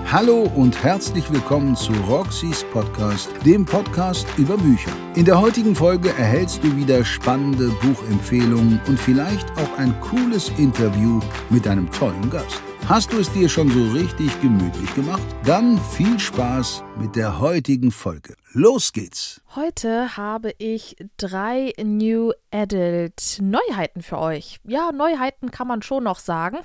Hallo und herzlich willkommen zu Roxys Podcast, dem Podcast über Bücher. In der heutigen Folge erhältst du wieder spannende Buchempfehlungen und vielleicht auch ein cooles Interview mit einem tollen Gast. Hast du es dir schon so richtig gemütlich gemacht? Dann viel Spaß mit der heutigen Folge. Los geht's! Heute habe ich 3 New Adult Neuheiten für euch. Ja, Neuheiten kann man schon noch sagen.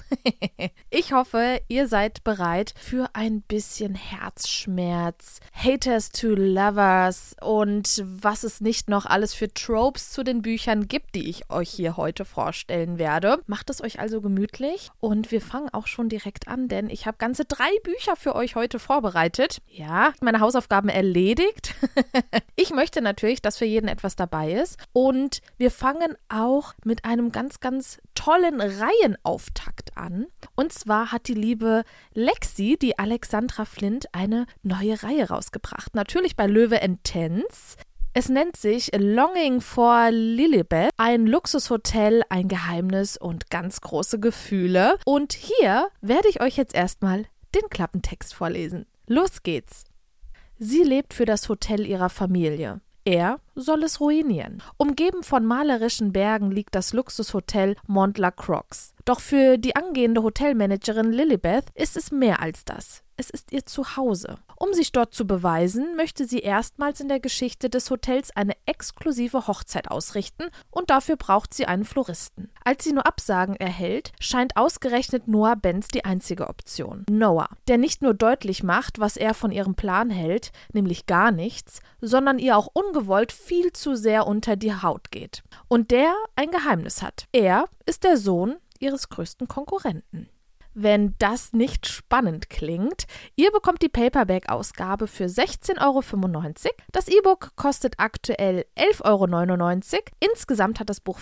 Ich hoffe, ihr seid bereit für ein bisschen Herzschmerz, Haters to Lovers und was es nicht noch alles für Tropes zu den Büchern gibt, die ich euch hier heute vorstellen werde. Macht es euch also gemütlich und wir fangen auch schon direkt an, denn ich habe ganze 3 Bücher für euch heute vorbereitet. Ja, meine Hausaufgaben erledigt. Ich möchte natürlich, dass für jeden etwas dabei ist und wir fangen auch mit einem ganz, ganz tollen Reihenauftakt an. Und zwar hat die liebe Lexi, die Alexandra Flint, eine neue Reihe rausgebracht. Natürlich bei Löwe & Tens. Es nennt sich Longing for Lilibet, ein Luxushotel, ein Geheimnis und ganz große Gefühle. Und hier werde ich euch jetzt erstmal den Klappentext vorlesen. Los geht's! Sie lebt für das Hotel ihrer Familie. Er soll es ruinieren. Umgeben von malerischen Bergen liegt das Luxushotel Mont-la-Croix. Doch für die angehende Hotelmanagerin Lilibet ist es mehr als das. Es ist ihr Zuhause. Um sich dort zu beweisen, möchte sie erstmals in der Geschichte des Hotels eine exklusive Hochzeit ausrichten und dafür braucht sie einen Floristen. Als sie nur Absagen erhält, scheint ausgerechnet Noah Benz die einzige Option. Noah, der nicht nur deutlich macht, was er von ihrem Plan hält, nämlich gar nichts, sondern ihr auch ungewollt viel zu sehr unter die Haut geht. Und der ein Geheimnis hat. Er ist der Sohn ihres größten Konkurrenten. Wenn das nicht spannend klingt, ihr bekommt die Paperback-Ausgabe für 16,95 €. Das E-Book kostet aktuell 11,99 €. Insgesamt hat das Buch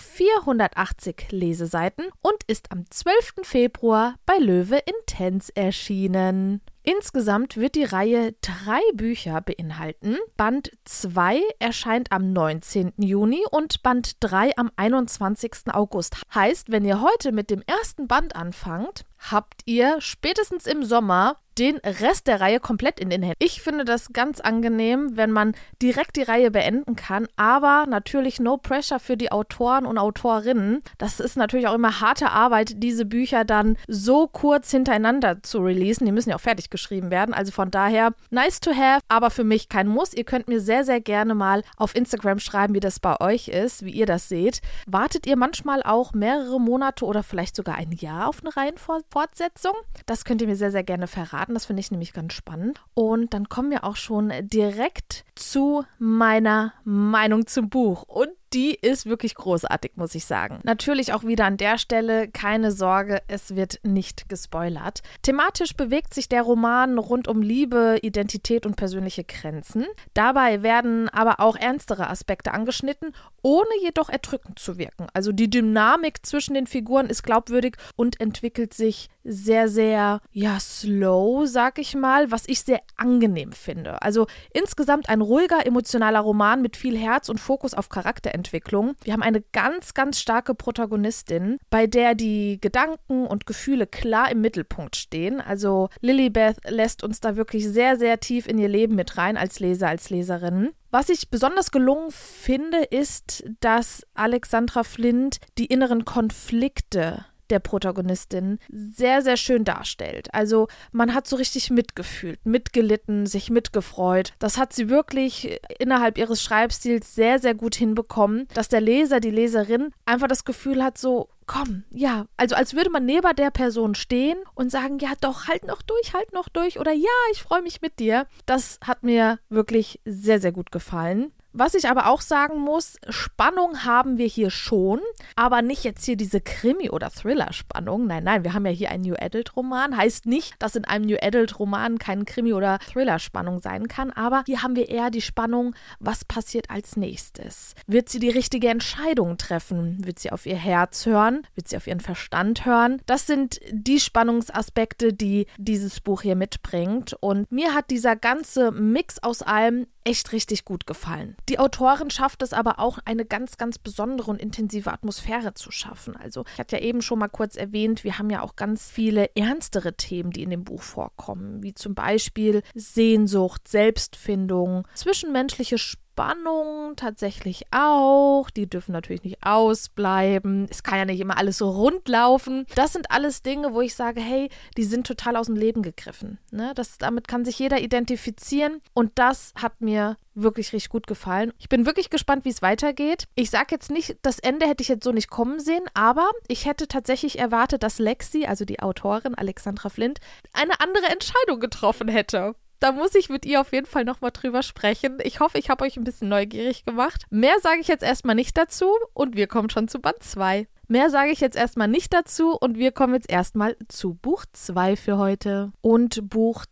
480 Leseseiten und ist am 12. Februar bei Löwe & Tens erschienen. Insgesamt wird die Reihe 3 Bücher beinhalten. Band 2 erscheint am 19. Juni und Band 3 am 21. August. Heißt, wenn ihr heute mit dem ersten Band anfangt, habt ihr spätestens im Sommer den Rest der Reihe komplett in den Händen. Ich finde das ganz angenehm, wenn man direkt die Reihe beenden kann, aber natürlich no pressure für die Autoren und Autorinnen. Das ist natürlich auch immer harte Arbeit, diese Bücher dann so kurz hintereinander zu releasen. Die müssen ja auch fertig geschrieben werden, also von daher nice to have, aber für mich kein Muss. Ihr könnt mir sehr, sehr gerne mal auf Instagram schreiben, wie das bei euch ist, wie ihr das seht. Wartet ihr manchmal auch mehrere Monate oder vielleicht sogar ein Jahr auf eine Reihenfortsetzung? Das könnt ihr mir sehr, sehr gerne verraten. Das finde ich nämlich ganz spannend. Und dann kommen wir auch schon direkt zu meiner Meinung zum Buch. Und die ist wirklich großartig, muss ich sagen. Natürlich auch wieder an der Stelle, keine Sorge, es wird nicht gespoilert. Thematisch bewegt sich der Roman rund um Liebe, Identität und persönliche Grenzen. Dabei werden aber auch ernstere Aspekte angeschnitten, ohne jedoch erdrückend zu wirken. Also die Dynamik zwischen den Figuren ist glaubwürdig und entwickelt sich sehr, sehr, slow, sag ich mal, was ich sehr angenehm finde. Also insgesamt ein ruhiger, emotionaler Roman mit viel Herz und Fokus auf Charakterentwicklung. Wir haben eine ganz, ganz starke Protagonistin, bei der die Gedanken und Gefühle klar im Mittelpunkt stehen. Also Lilibet lässt uns da wirklich sehr, sehr tief in ihr Leben mit rein als Leser, als Leserin. Was ich besonders gelungen finde, ist, dass Alexandra Flint die inneren Konflikte der Protagonistin sehr, sehr schön darstellt. Also man hat so richtig mitgefühlt, mitgelitten, sich mitgefreut. Das hat sie wirklich innerhalb ihres Schreibstils sehr, sehr gut hinbekommen, dass der Leser, die Leserin einfach das Gefühl hat, so, komm, ja, also als würde man neben der Person stehen und sagen, ja doch, halt noch durch oder ja, ich freue mich mit dir. Das hat mir wirklich sehr, sehr gut gefallen. Was ich aber auch sagen muss, Spannung haben wir hier schon, aber nicht jetzt hier diese Krimi- oder Thriller-Spannung. Nein, wir haben ja hier einen New Adult-Roman. Heißt nicht, dass in einem New Adult-Roman keine Krimi- oder Thriller-Spannung sein kann, aber hier haben wir eher die Spannung, was passiert als nächstes? Wird sie die richtige Entscheidung treffen? Wird sie auf ihr Herz hören? Wird sie auf ihren Verstand hören? Das sind die Spannungsaspekte, die dieses Buch hier mitbringt. Und mir hat dieser ganze Mix aus allem echt richtig gut gefallen. Die Autorin schafft es aber auch, eine ganz, ganz besondere und intensive Atmosphäre zu schaffen. Also ich hatte ja eben schon mal kurz erwähnt, wir haben ja auch ganz viele ernstere Themen, die in dem Buch vorkommen, wie zum Beispiel Sehnsucht, Selbstfindung, zwischenmenschliche Spannung tatsächlich auch. Die dürfen natürlich nicht ausbleiben. Es kann ja nicht immer alles so rund laufen. Das sind alles Dinge, wo ich sage, hey, die sind total aus dem Leben gegriffen. Ne? Damit kann sich jeder identifizieren und das hat mir wirklich richtig gut gefallen. Ich bin wirklich gespannt, wie es weitergeht. Ich sage jetzt nicht, das Ende hätte ich jetzt so nicht kommen sehen, aber ich hätte tatsächlich erwartet, dass Lexi, also die Autorin Alexandra Flint, eine andere Entscheidung getroffen hätte. Da muss ich mit ihr auf jeden Fall nochmal drüber sprechen. Ich hoffe, ich habe euch ein bisschen neugierig gemacht. Mehr sage ich jetzt erstmal nicht dazu und wir kommen schon zu Band 2. Mehr sage ich jetzt erstmal nicht dazu und wir kommen jetzt erstmal zu Buch 2 für heute. Und Buch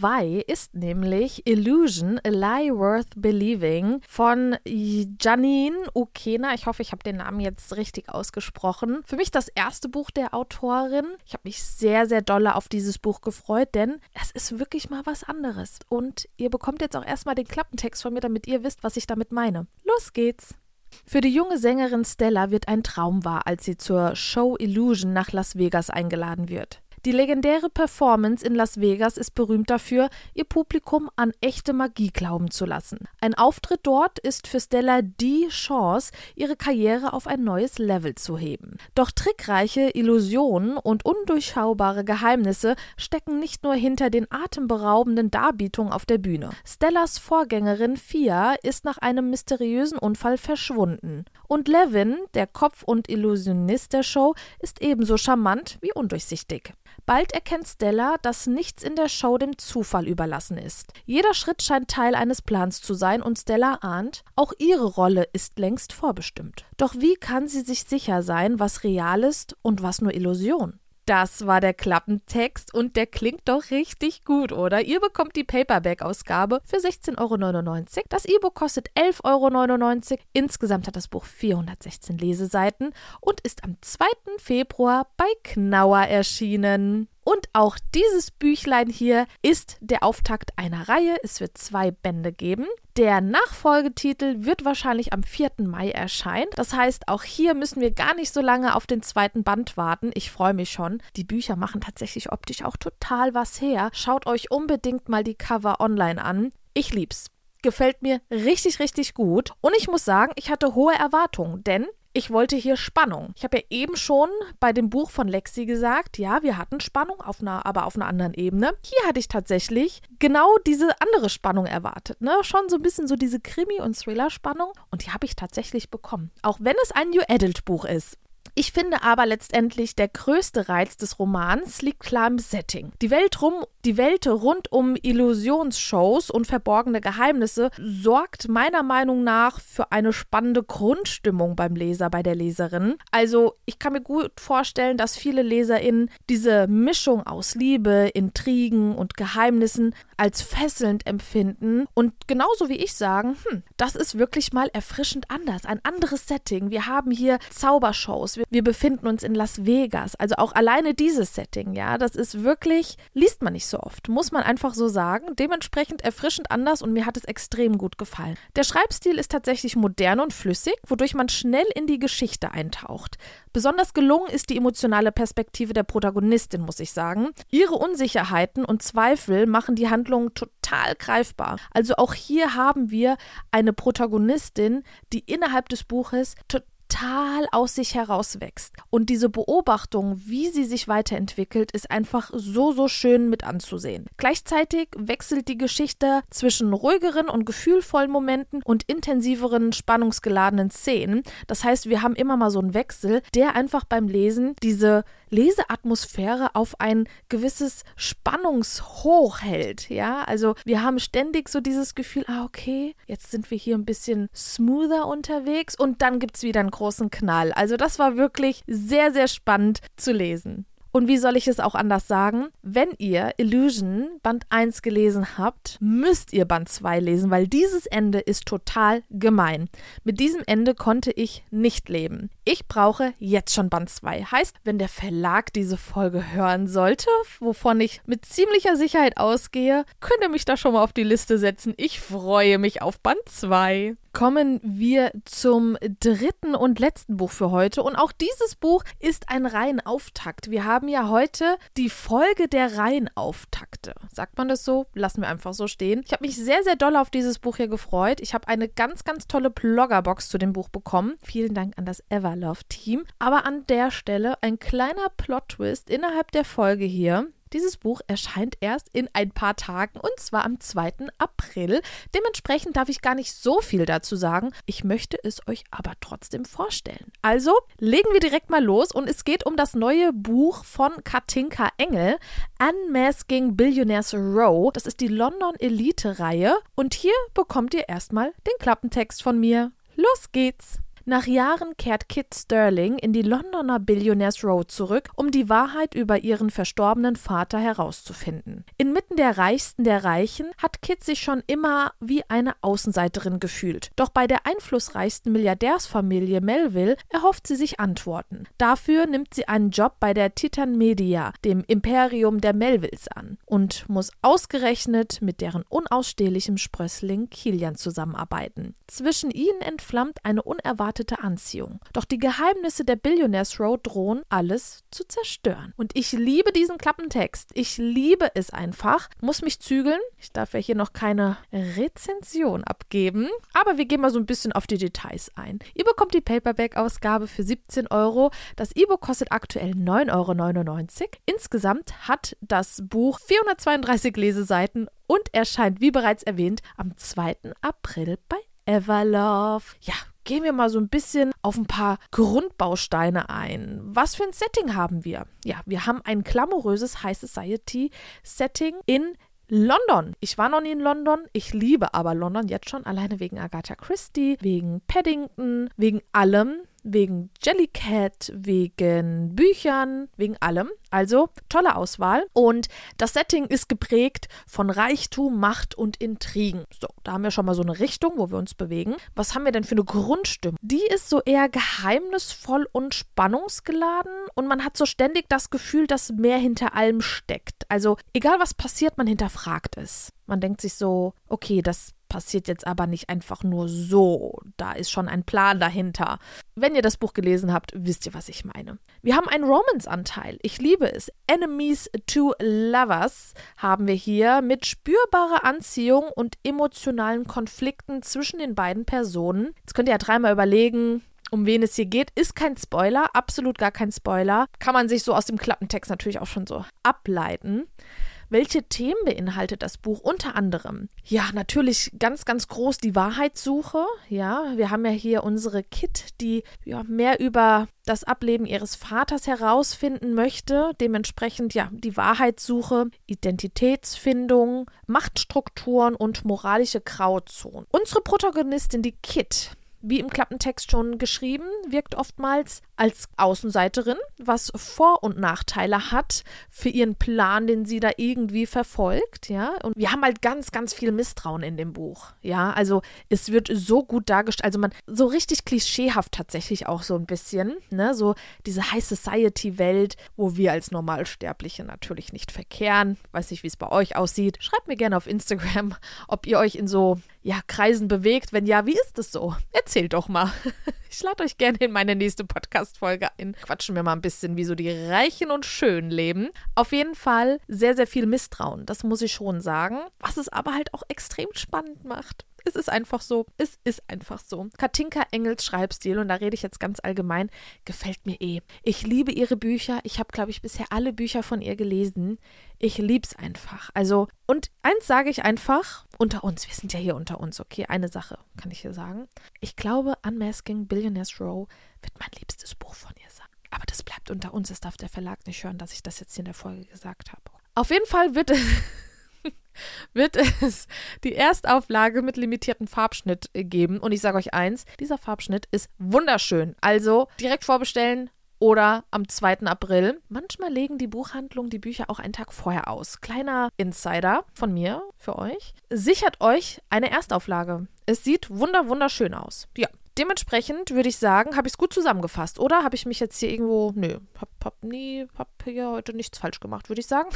2 ist nämlich Illusion, A Lie Worth Believing von Janine Ukena. Ich hoffe, ich habe den Namen jetzt richtig ausgesprochen. Für mich das erste Buch der Autorin. Ich habe mich sehr, sehr doll auf dieses Buch gefreut, denn es ist wirklich mal was anderes. Und ihr bekommt jetzt auch erstmal den Klappentext von mir, damit ihr wisst, was ich damit meine. Los geht's! Für die junge Sängerin Stella wird ein Traum wahr, als sie zur Show Illusion nach Las Vegas eingeladen wird. Die legendäre Performance in Las Vegas ist berühmt dafür, ihr Publikum an echte Magie glauben zu lassen. Ein Auftritt dort ist für Stella die Chance, ihre Karriere auf ein neues Level zu heben. Doch trickreiche Illusionen und undurchschaubare Geheimnisse stecken nicht nur hinter den atemberaubenden Darbietungen auf der Bühne. Stellas Vorgängerin Fia ist nach einem mysteriösen Unfall verschwunden. Und Levin, der Kopf und Illusionist der Show, ist ebenso charmant wie undurchsichtig. Bald erkennt Stella, dass nichts in der Show dem Zufall überlassen ist. Jeder Schritt scheint Teil eines Plans zu sein und Stella ahnt, auch ihre Rolle ist längst vorbestimmt. Doch wie kann sie sich sicher sein, was real ist und was nur Illusion? Das war der Klappentext und der klingt doch richtig gut, oder? Ihr bekommt die Paperback-Ausgabe für 16,99 €. Das E-Book kostet 11,99 €. Insgesamt hat das Buch 416 Leseseiten und ist am 2. Februar bei Knauer erschienen. Und auch dieses Büchlein hier ist der Auftakt einer Reihe. Es wird 2 Bände geben. Der Nachfolgetitel wird wahrscheinlich am 4. Mai erscheinen. Das heißt, auch hier müssen wir gar nicht so lange auf den 2. Band warten. Ich freue mich schon. Die Bücher machen tatsächlich optisch auch total was her. Schaut euch unbedingt mal die Cover online an. Ich lieb's. Gefällt mir richtig, richtig gut. Und ich muss sagen, ich hatte hohe Erwartungen, denn ich wollte hier Spannung. Ich habe ja eben schon bei dem Buch von Lexi gesagt, ja, wir hatten Spannung, aber auf einer anderen Ebene. Hier hatte ich tatsächlich genau diese andere Spannung erwartet. Ne? Schon so ein bisschen so diese Krimi- und Thriller-Spannung. Und die habe ich tatsächlich bekommen. Auch wenn es ein New Adult Buch ist. Ich finde aber letztendlich, der größte Reiz des Romans liegt klar im Setting. Die Welt rund um Illusionsshows und verborgene Geheimnisse sorgt meiner Meinung nach für eine spannende Grundstimmung beim Leser, bei der Leserin. Also ich kann mir gut vorstellen, dass viele LeserInnen diese Mischung aus Liebe, Intrigen und Geheimnissen als fesselnd empfinden und genauso wie ich sagen, das ist wirklich mal erfrischend anders, ein anderes Setting. Wir haben hier Zaubershows, wir befinden uns in Las Vegas, also auch alleine dieses Setting, ja, das ist wirklich, liest man nicht so oft, muss man einfach so sagen, dementsprechend erfrischend anders und mir hat es extrem gut gefallen. Der Schreibstil ist tatsächlich modern und flüssig, wodurch man schnell in die Geschichte eintaucht. Besonders gelungen ist die emotionale Perspektive der Protagonistin, muss ich sagen. Ihre Unsicherheiten und Zweifel machen die Handlung total greifbar. Also auch hier haben wir eine Protagonistin, die innerhalb des Buches total aus sich herauswächst. Und diese Beobachtung, wie sie sich weiterentwickelt, ist einfach so, so schön mit anzusehen. Gleichzeitig wechselt die Geschichte zwischen ruhigeren und gefühlvollen Momenten und intensiveren, spannungsgeladenen Szenen. Das heißt, wir haben immer mal so einen Wechsel, der einfach beim Lesen diese Leseatmosphäre auf ein gewisses Spannungshoch hält. Ja, also wir haben ständig so dieses Gefühl, okay, jetzt sind wir hier ein bisschen smoother unterwegs und dann gibt es wieder einen großen Knall. Also das war wirklich sehr, sehr spannend zu lesen. Und wie soll ich es auch anders sagen? Wenn ihr Illusion Band 1 gelesen habt, müsst ihr Band 2 lesen, weil dieses Ende ist total gemein. Mit diesem Ende konnte ich nicht leben. Ich brauche jetzt schon Band 2. Heißt, wenn der Verlag diese Folge hören sollte, wovon ich mit ziemlicher Sicherheit ausgehe, könnt ihr mich da schon mal auf die Liste setzen. Ich freue mich auf Band 2. Kommen wir zum dritten und letzten Buch für heute. Und auch dieses Buch ist ein Reihenauftakt. Wir haben ja heute die Folge der Reihenauftakte. Sagt man das so? Lassen wir einfach so stehen. Ich habe mich sehr, sehr doll auf dieses Buch hier gefreut. Ich habe eine ganz, ganz tolle Bloggerbox zu dem Buch bekommen. Vielen Dank an das Everlove-Team. Aber an der Stelle ein kleiner Plot-Twist innerhalb der Folge hier. Dieses Buch erscheint erst in ein paar Tagen und zwar am 2. April. Dementsprechend darf ich gar nicht so viel dazu sagen. Ich möchte es euch aber trotzdem vorstellen. Also legen wir direkt mal los und es geht um das neue Buch von Katinka Engel, Unmasking Billionaires Row. Das ist die London Elite-Reihe und hier bekommt ihr erstmal den Klappentext von mir. Los geht's! Nach Jahren kehrt Kit Sterling in die Londoner Billionaires Row zurück, um die Wahrheit über ihren verstorbenen Vater herauszufinden. Inmitten der Reichsten der Reichen hat Kit sich schon immer wie eine Außenseiterin gefühlt. Doch bei der einflussreichsten Milliardärsfamilie Melville erhofft sie sich Antworten. Dafür nimmt sie einen Job bei der Titan Media, dem Imperium der Melvilles, an und muss ausgerechnet mit deren unausstehlichem Sprössling Kilian zusammenarbeiten. Zwischen ihnen entflammt eine unerwartete Anziehung. Doch die Geheimnisse der Billionaires Row drohen, alles zu zerstören. Und ich liebe diesen Klappentext. Ich liebe es einfach. Muss mich zügeln. Ich darf ja hier noch keine Rezension abgeben. Aber wir gehen mal so ein bisschen auf die Details ein. Ihr bekommt die Paperback-Ausgabe für 17 €. Das E-Book kostet aktuell 9,99 €. Insgesamt hat das Buch 432 Leseseiten und erscheint, wie bereits erwähnt, am 2. April bei Everlove. Ja, gehen wir mal so ein bisschen auf ein paar Grundbausteine ein. Was für ein Setting haben wir? Ja, wir haben ein glamouröses High Society Setting in London. Ich war noch nie in London, ich liebe aber London jetzt schon, alleine wegen Agatha Christie, wegen Paddington, wegen allem. Wegen Jellycat, wegen Büchern, wegen allem. Also tolle Auswahl. Und das Setting ist geprägt von Reichtum, Macht und Intrigen. So, da haben wir schon mal so eine Richtung, wo wir uns bewegen. Was haben wir denn für eine Grundstimmung? Die ist so eher geheimnisvoll und spannungsgeladen und man hat so ständig das Gefühl, dass mehr hinter allem steckt. Also egal was passiert, man hinterfragt es. Man denkt sich so, okay, das passiert jetzt aber nicht einfach nur so. Da ist schon ein Plan dahinter. Wenn ihr das Buch gelesen habt, wisst ihr, was ich meine. Wir haben einen Romance-Anteil. Ich liebe es. Enemies to Lovers haben wir hier mit spürbarer Anziehung und emotionalen Konflikten zwischen den beiden Personen. Jetzt könnt ihr ja dreimal überlegen, um wen es hier geht. Ist kein Spoiler, absolut gar kein Spoiler. Kann man sich so aus dem Klappentext natürlich auch schon so ableiten. Welche Themen beinhaltet das Buch? Unter anderem, ja, natürlich ganz, ganz groß die Wahrheitssuche. Ja, wir haben ja hier unsere Kit, die ja mehr über das Ableben ihres Vaters herausfinden möchte. Dementsprechend, ja, die Wahrheitssuche, Identitätsfindung, Machtstrukturen und moralische Grauzonen. Unsere Protagonistin, die Kit, wie im Klappentext schon geschrieben, wirkt oftmals als Außenseiterin, was Vor- und Nachteile hat für ihren Plan, den sie da irgendwie verfolgt, ja. Und wir haben halt ganz, ganz viel Misstrauen in dem Buch, ja. Also es wird so gut dargestellt, also man, so richtig klischeehaft tatsächlich auch so ein bisschen, ne, so diese High Society-Welt, wo wir als Normalsterbliche natürlich nicht verkehren. Weiß nicht, wie es bei euch aussieht. Schreibt mir gerne auf Instagram, ob ihr euch in so, ja, Kreisen bewegt. Wenn ja, wie ist es so? Erzählt doch mal. Ich lade euch gerne in meine nächste Podcast-Folge ein. Quatschen wir mal ein bisschen, wie so die Reichen und Schönen leben. Auf jeden Fall sehr, sehr viel Misstrauen. Das muss ich schon sagen. Was es aber halt auch extrem spannend macht. Es ist einfach so. Es ist einfach so. Katinka Engels Schreibstil, und da rede ich jetzt ganz allgemein, gefällt mir eh. Ich liebe ihre Bücher. Ich habe, glaube ich, bisher alle Bücher von ihr gelesen. Ich liebe es einfach. Also, und eins sage ich einfach, unter uns, wir sind ja hier unter uns, okay? Eine Sache kann ich hier sagen. Ich glaube, Unmasking Billionaires Row wird mein liebstes Buch von ihr sein. Aber das bleibt unter uns. Es darf der Verlag nicht hören, dass ich das jetzt hier in der Folge gesagt habe. Auf jeden Fall wird es die Erstauflage mit limitiertem Farbschnitt geben. Und ich sage euch eins, dieser Farbschnitt ist wunderschön. Also direkt vorbestellen, oder am 2. April. Manchmal legen die Buchhandlungen die Bücher auch einen Tag vorher aus. Kleiner Insider von mir für euch. Sichert euch eine Erstauflage. Es sieht wunderschön aus. Ja. Dementsprechend würde ich sagen, habe ich es gut zusammengefasst, oder? Habe ich mich jetzt hier irgendwo, hab hier heute nichts falsch gemacht, würde ich sagen.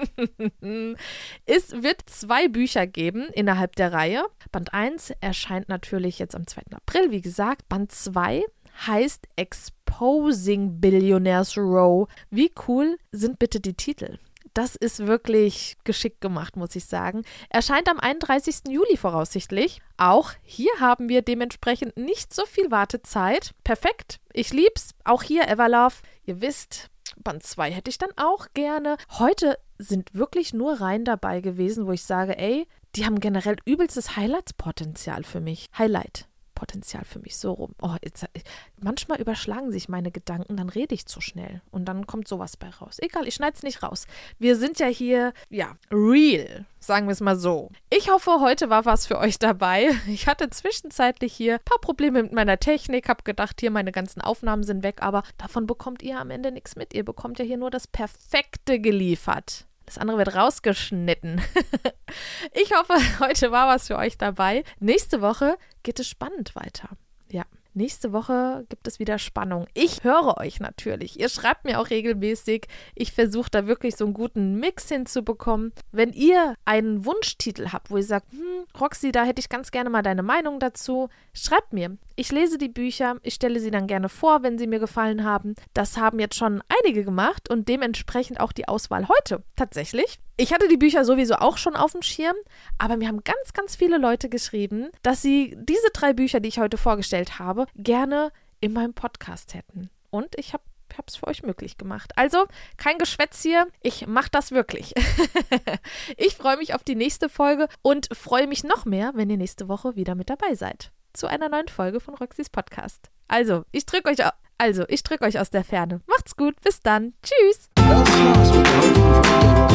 Es wird 2 Bücher geben innerhalb der Reihe. Band 1 erscheint natürlich jetzt am 2. April, wie gesagt. Band 2 heißt Exposing Billionaires Row. Wie cool sind bitte die Titel? Das ist wirklich geschickt gemacht, muss ich sagen. Erscheint am 31. Juli voraussichtlich. Auch hier haben wir dementsprechend nicht so viel Wartezeit. Perfekt, ich lieb's. Auch hier Everlove. Ihr wisst, Band 2 hätte ich dann auch gerne. Heute sind wirklich nur Reihen dabei gewesen, wo ich sage, ey, die haben generell übelstes Highlights-Potenzial für mich. Highlight-Potenzial für mich, so rum. Oh, manchmal überschlagen sich meine Gedanken, dann rede ich zu schnell und dann kommt sowas bei raus. Egal, ich schneide es nicht raus. Wir sind ja hier, real, sagen wir es mal so. Ich hoffe, heute war was für euch dabei. Ich hatte zwischenzeitlich hier ein paar Probleme mit meiner Technik, habe gedacht, hier meine ganzen Aufnahmen sind weg, aber davon bekommt ihr am Ende nichts mit. Ihr bekommt ja hier nur das Perfekte geliefert. Das andere wird rausgeschnitten. Ich hoffe, heute war was für euch dabei. Nächste Woche geht es spannend weiter. Ja, nächste Woche gibt es wieder Spannung. Ich höre euch natürlich. Ihr schreibt mir auch regelmäßig. Ich versuche da wirklich so einen guten Mix hinzubekommen. Wenn ihr einen Wunschtitel habt, wo ihr sagt, Roxy, da hätte ich ganz gerne mal deine Meinung dazu, schreibt mir. Ich lese die Bücher, ich stelle sie dann gerne vor, wenn sie mir gefallen haben. Das haben jetzt schon einige gemacht und dementsprechend auch die Auswahl heute. Tatsächlich. Ich hatte die Bücher sowieso auch schon auf dem Schirm, aber mir haben ganz viele Leute geschrieben, dass sie diese 3 Bücher, die ich heute vorgestellt habe, gerne in meinem Podcast hätten. Und ich habe es für euch möglich gemacht. Also, kein Geschwätz hier, ich mache das wirklich. Ich freue mich auf die nächste Folge und freue mich noch mehr, wenn ihr nächste Woche wieder mit dabei seid. Zu einer neuen Folge von Roxys Podcast. Also, ich drücke euch aus der Ferne. Macht's gut, bis dann. Tschüss. Das war's mit der heutigen Folge